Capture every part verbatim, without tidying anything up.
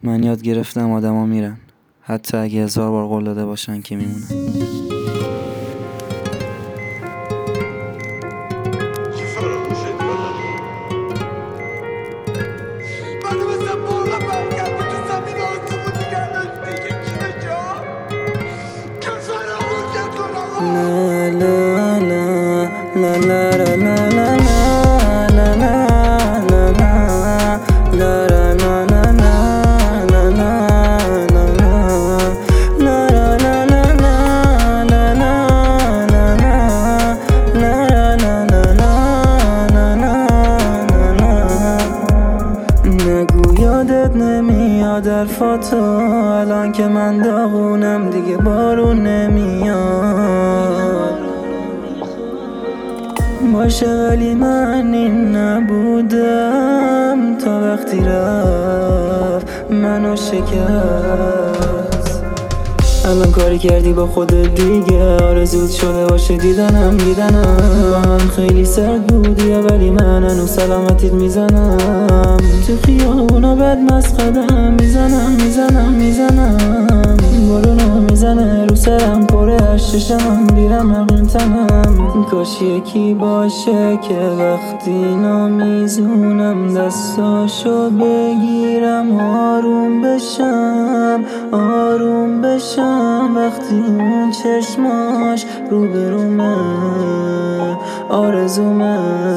من یاد گرفتم آدما میرن، حتی اگه هزار بار قول داده باشن که میمونن. La la la la la la la نگو یادت نمیاد حرفاتو، الان که من داغونم دیگه بارون نمیاد. باشه ولی من این نبودم تا وقتی رفت منو شکست. الان کاری کردی با خودت دیگه، آرزوت شده باشه دیدنم دیدنم با من خیلی سرد بودی ولی من هنوز سلامتیت میزنم. تو خیابونا بد مست قدم میزنم میزنم میزنم بارونو میزنه رو سرم پره از چشمم بیرم نقیم تنم. کاش یکی باشه که وقتی نامیزونم دستاشو بگیرم آروم بشم آروم بشم وقتی اون چشماش روبرومه آرزومه.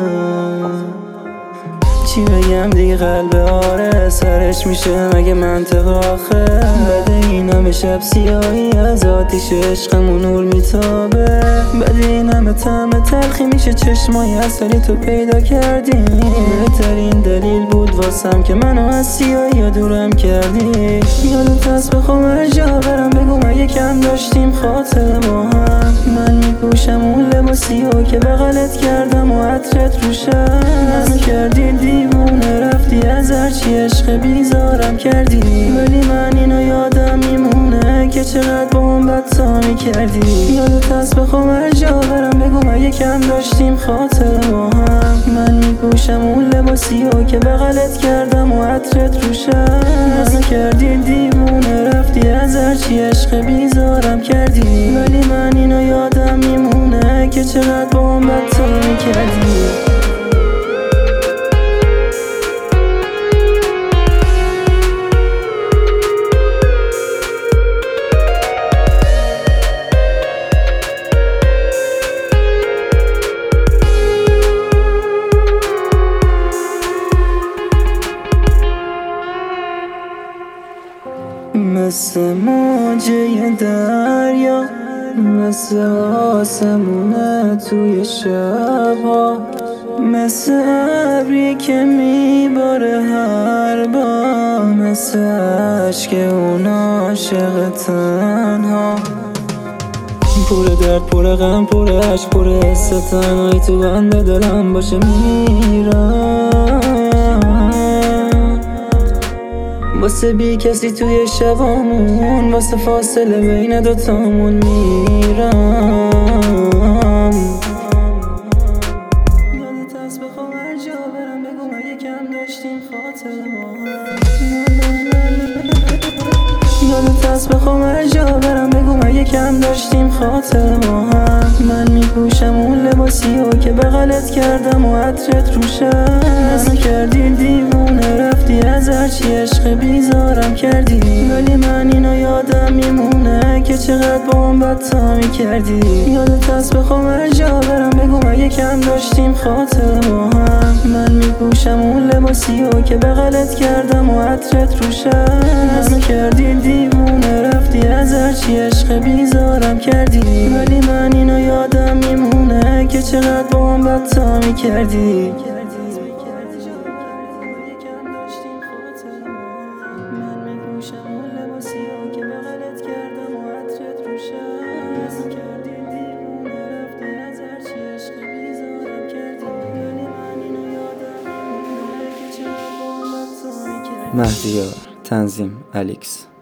چی بگم دیگه قلب آره سرش میشه مگه منطق آخه. بده این همه شب سیاهی از آتیش عشقمون نور میتابه. بده این همه طعم تلخی میشه چشمای اصلی تو پیدا کردی. بهترین دلیل بود واسم که منو از سیاهی دورم کردی. یادت هست بخوام هر جا برم بگو مگه کم داشتیم خاطر با هم. من میپوشم اون لباسیو که بغلت کردم و عطرت روشم. منو کردی دیوونه رفتی از هرچی عشق بیزارم کردی. ولی من اینو یادم میمونه که چقدر با هم بدتا میکردی. یادت هست بخوام هر جا برم بگو مگه کم داشتیم خاطر با هم. من میپوشم اون لباسیو که بغلت کردم و عطرت روشم. منو کردی دیوونه رفتی از هرچی عشق بیزارم کردی. ولی من اینو یادم میمونه که چقدر با هم بدتا میکردی. مثل موجه دریا، مثل آسمونه توی شبها، مثل ابری که میباره هر بار، مثل عشق اون عاشق تنها. پر درد پر غم پر عشق پر حس تنهایی تو بند دلم باشه میرم. واسه بی کسی توی شبامون واسه فاصله بین دوتامون میرم. یادت هست بخوام هر جا برم بگو مگه کم داشتیم خاطر با هم. یادت هست بخوام هر جا برم بگو مگه کم داشتیم خاطر با هم. من میپوشم اون لباسیو که بغلت کردم و عطرت روشم. منو کردی دیوونه رفتی از هرچی عشق بیزارم کردی. ولی من اینو یادم میمونه که چقدر با هم بدتا میکردی. یادت هست بخوام هر جا برم بگو مگه کم داشتیم خاطر با هم. من میپوشم اون لباسیو که بغلت کردم و عطرت روشم. منو کردی دیوونه رفتی از هرچی عشق بیزارم کردی. ولی من اینو یادم میمونه که چقدر با هم بدتا میکردی. مهدیار، تنظیم الیکس.